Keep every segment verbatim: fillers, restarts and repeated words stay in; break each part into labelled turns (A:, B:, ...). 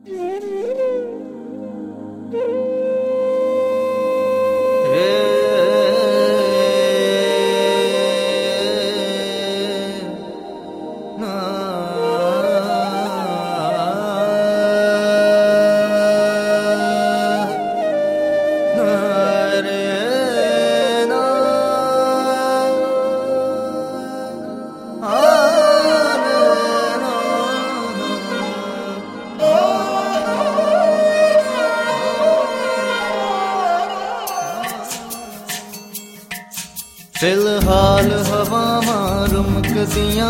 A: ਫਿਲਹਾਲ ਹਵਾਵਾਂ ਰੁਮਕਦੀਆਂ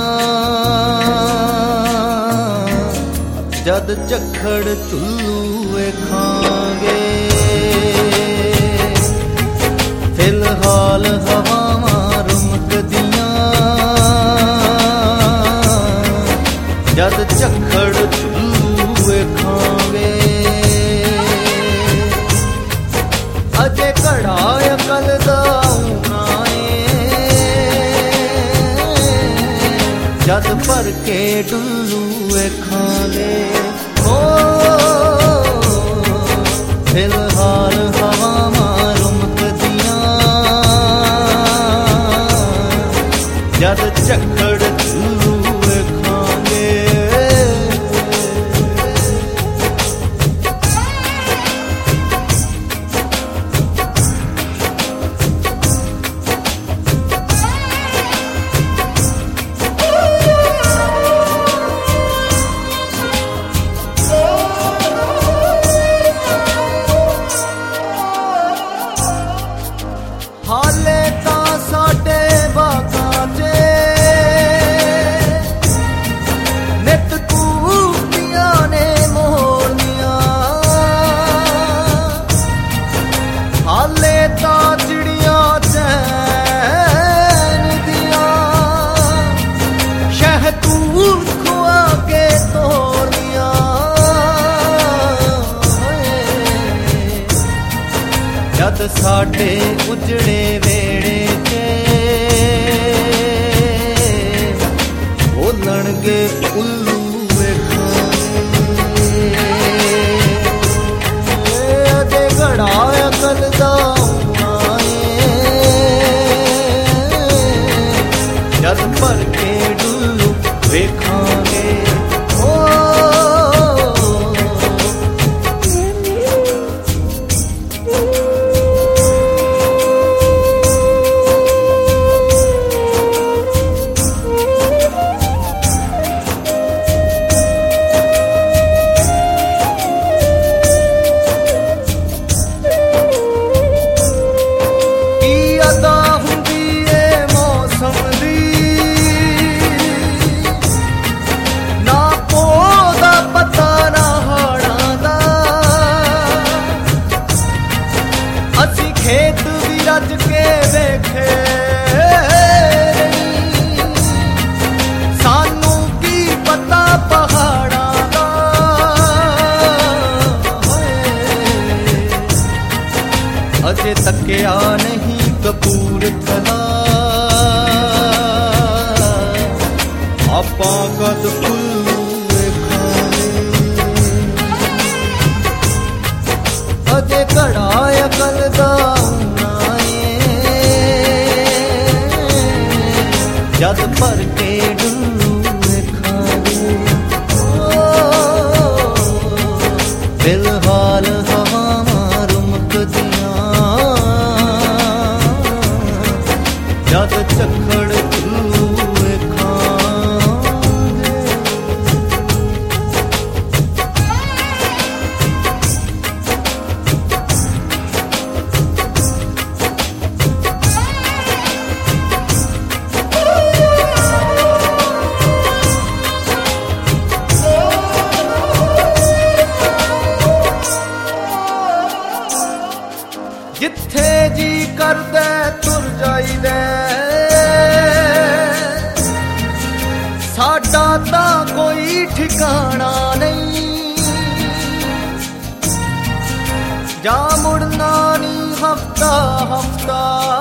A: ਜਦ ਝੱਖੜ ਝੁੱਲੂ ਵੇਖਾਂਗੇ। ਫਿਲਹਾਲ ਹਵਾਵਾਂ ਰੁਮਕਦੀਆਂ ਜਦ ਝੱਖੜ ਝੁੱਲੂ ਵੇਖਾਂਗੇ। ਅਜੇ ਘੜਾ ਅਕਲ ਦਾ ਜਦ ਭਰ ਕੇ ਡੁੱਲੂ ਵੇਖਾਂਗੇ। ਓ ਫਿਲਹਾਲ ਹਵਾਵਾਂ ਰੁਮਕਦੀਆਂ ਜਦ ਝੱਖੜ ਝੁੱਲੂ ਵੇਖਾਂਗੇ। ਹਾਲੇ ਤਾਂ ਸਾਡੇ ਬਾਗਾਂ 'ਚ ਨਿੱਤ ਕੂਕਦੀਆਂ ਨੇ ਮੋਰਨੀਆਂ। ਹਾਲੇ ਤਾਂ ਚਿੜੀਆਂ ਚੈਨ ਦੀਆਂ ਸ਼ਹਿਤੂਤ ਖੁਆ ਕੇ ਤੋਰਨੀਆਂ। ਜਦ ਸਾਡੇ ਉਜੜੇ ਵੇੜੇ 'ਚ ਬੋਲਣਗੇ ਉੱਲੂ ਵੇਖਾਂਗੇ। ਅਜੇ ਘੜਾ ਅਕਲ ਦਾ ਆਉਣਾ ਏ ਜਦ ਭਰ ਕੇ ਡੁੱਲੂ ਵੇਖਾਂਗੇ। ਅਸੀਂ ਖੇਤ ਵੀ ਰੱਜ ਕੇ ਵੇਖੇ ਸਾਨੂੰ ਕੀ ਪਤਾ ਪਹਾੜਾਂ ਦਾ। ਅਜੇ ਤੱਕਿਆ ਨਹੀਂ ਕਪੂਰਥਲਾ ਆਪਾਂ ਕਦ ਉੱਲੂ ਵੇਖਾਂਗੇ। ਅਜੇ ਘੜਾ ਅਕਲ ਦਾ ਆਉਣਾ ਏ ਜਦ ਭਰ ਕੇ ਡੁੱਲੂ ਵੇਖਾਂਗੇ। ਫਿਲਹਾਲ ਹਵਾਵਾਂ ਰੁਮਕਦੀਆਂ ਜਦ ਝੱਖੜ ਝੁੱਲੂ ਵੇਖਾਂਗੇ। ਜਿੱਥੇ ਜੀ ਕਰਦੇ ਤੁਰ ਜਾਈਦੇ ਸਾਡਾ ਤਾਂ ਕੋਈ ਠਿਕਾਣਾ ਨਹੀਂ। ਜਾ ਮੁੜਨਾ ਨੀ ਹਫਤਾ ਹਫਤਾ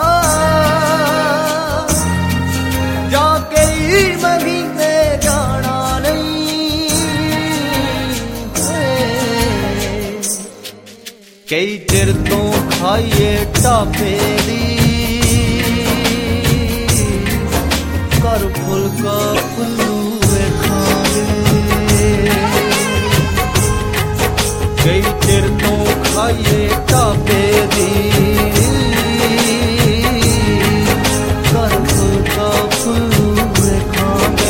A: ਜਾ ਕਈ ਮਹੀਨੇ ਜਾਣਾ ਨਹੀਂ। कई चिर तो खाइए ढाबे दी कर फुलका फुल्लू खावे कई चिर तो खाइए ढाबे दी कर फुलका फुल्लू खावे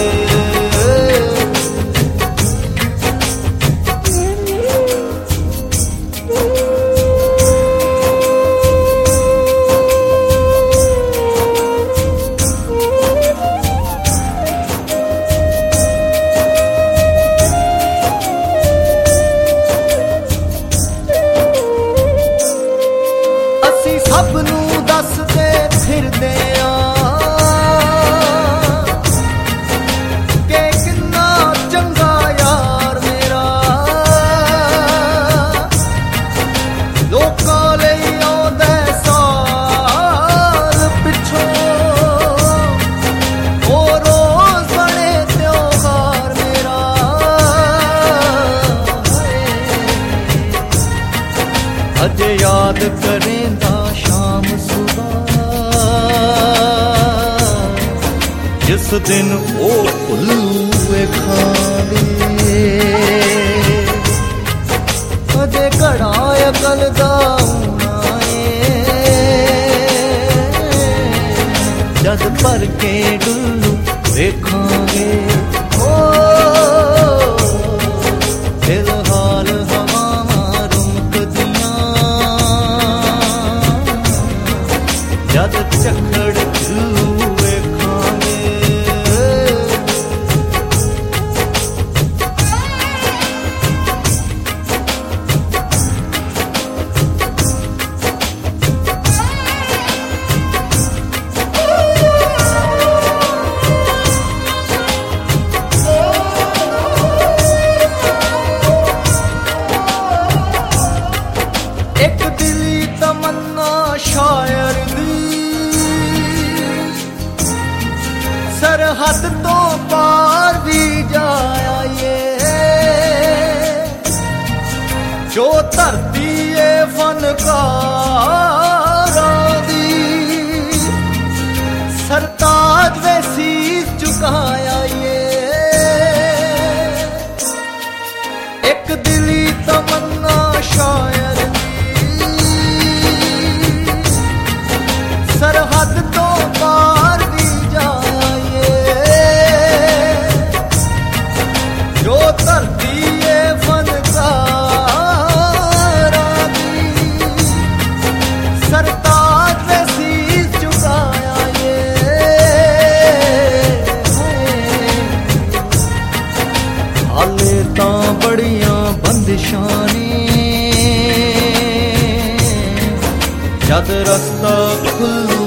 A: ਸਭ ਨੂੰ ਦੱਸਦੇ ਫਿਰਦੇ ਆ ਕਿ ਕਿੰਨਾ ਚੰਗਾ ਯਾਰ ਮੇਰਾ ਲੋਕਾਂ ਲਈ ਆਉਂਦਾ ਸਾਲ ਪਿੱਛੋਂ ਉਹ ਰੋਜ਼ ਬਣੇ ਤਿਉਹਾਰ ਮੇਰਾ ਅਜੇ ਯਾਦ ਕਰੇਂਦਾ शाम सुबह जिस दिन वो उल्लू खावे अजे घड़ा अकल दा जद भर के डुल्लू वेखांगे ओ फिलहाल जद चखड़ चूए खाने एक दिली तमन्ना शायर सरहद तो पार भी जाया ये जो धरती है फनकारा दी सरताज वे शीश झुकाया ये एक दिली तमन्ना शायर सरहद तो पार भी जो धरती है फनकारा दी सरताज में शीश झुकाया ये हाले तां बड़ियां बंदिशां ने जद रस्ता खुल्लू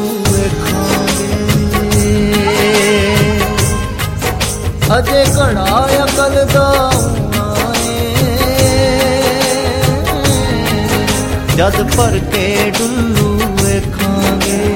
A: अजे घड़ा अकल दा जद भर के डुल्लू खांगे